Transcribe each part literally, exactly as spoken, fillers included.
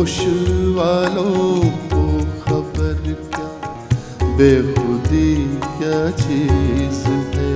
होश वालों को खबर क्या, बेखुदी क्या चीज है।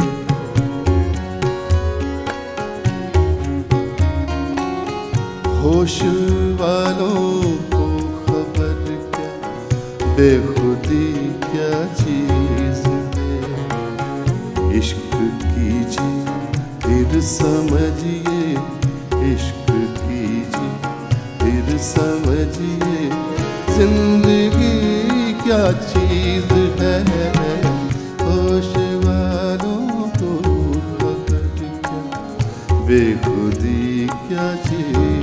होश वालों को खबर क्या, बेखुदी क्या चीज है। इश्क कीजिए फिर समझिए, इश्क कीजिए फिर समझिए, जिंदगी क्या चीज है। होश वालों को खबर क्या, बेखुदी क्या चीज है।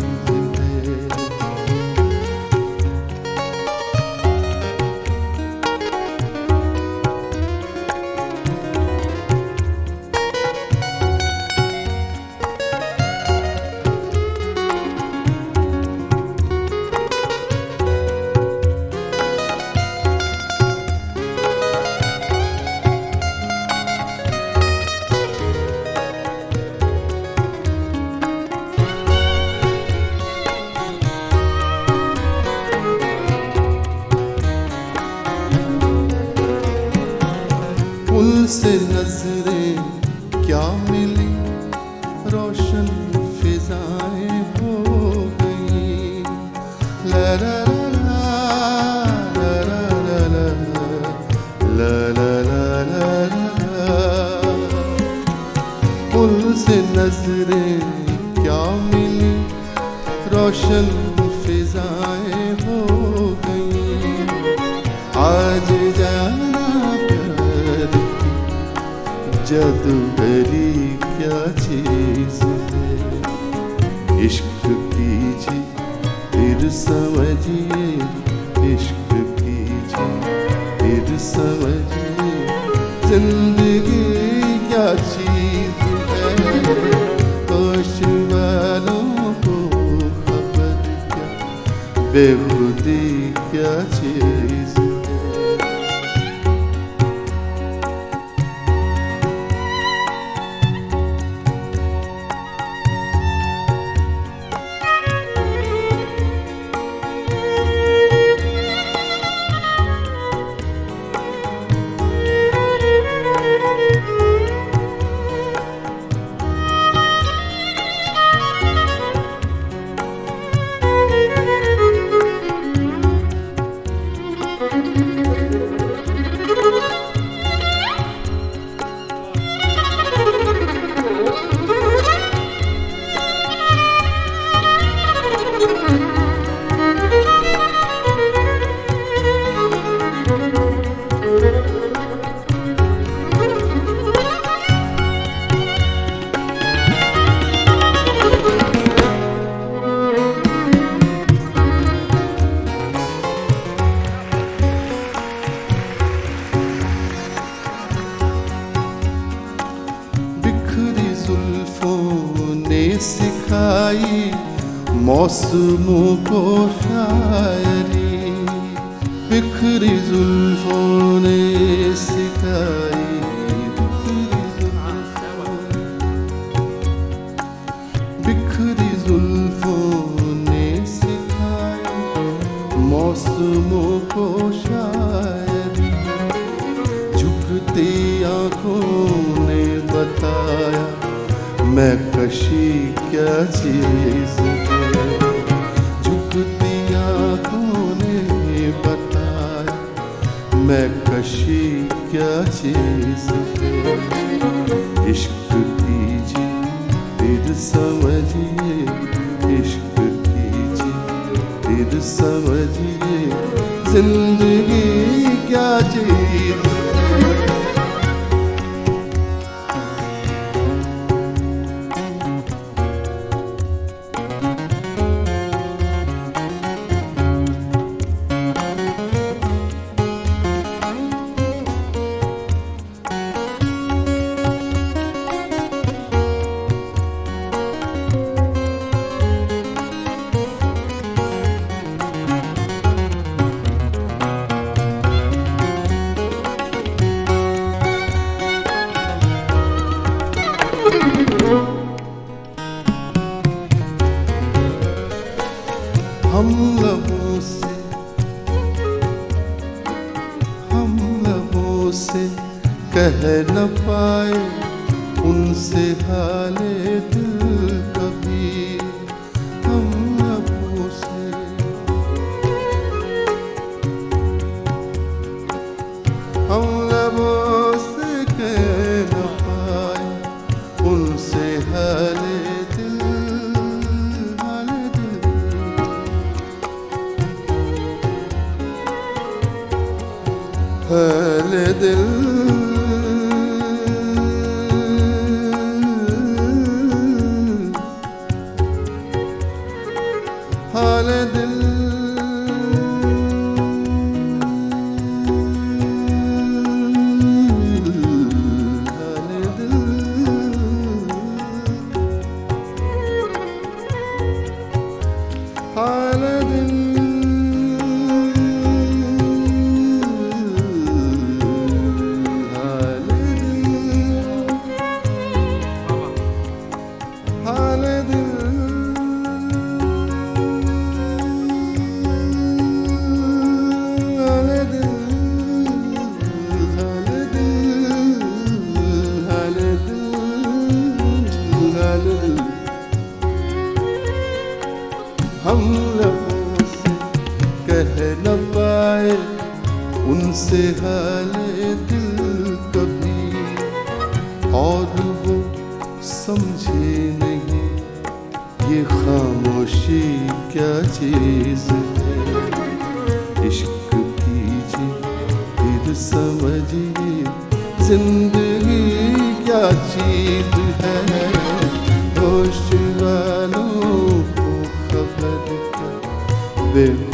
उनसे नजरें क्या मिली, रोशन फिजाएं हो गई। ला ला ला ला ला ला ला ला ला ला। उनसे नजरें क्या मिली, रोशन फिजाएं हो गई। आज जाना जादूगरी क्या चीज है। इश्क कीजिए फिर समझिए, इश्क कीजिए फिर समझिए, जिंदगी क्या चीज है। होश वालों को खबर क्या, बेखुदी क्या चीज है। सिखाई मौसमों को शायरी, बिखरी जुल्फों ने सिखाई। बिखरी जुल्फों ने सिखाई मौसमों को शायरी। झुकती आंखों ने बताया मैं कशी क्या चीज है। झुकती आंखों ने बताया मैं कशी क्या चीज है। इश्क कीजिए फिर समझिए, इश्क कीजिए फिर समझिए, जिंदगी क्या चीज है। कह न पाए उनसे हाले दिल कभी हम लबों से। हम लबों से कह न पाए उनसे हाले दिल, हाले दिल। हाले दिल हाले दिल हाले दिल हाले दिल हाले दिल हम लबों से कह न पाए उनसे हाले दिल कभी, और वो समझे नहीं ये खामोशी क्या चीज है। इश्क कीजिए फिर समझिए जिंदगी क्या चीज है। होश वालों को खबर क्या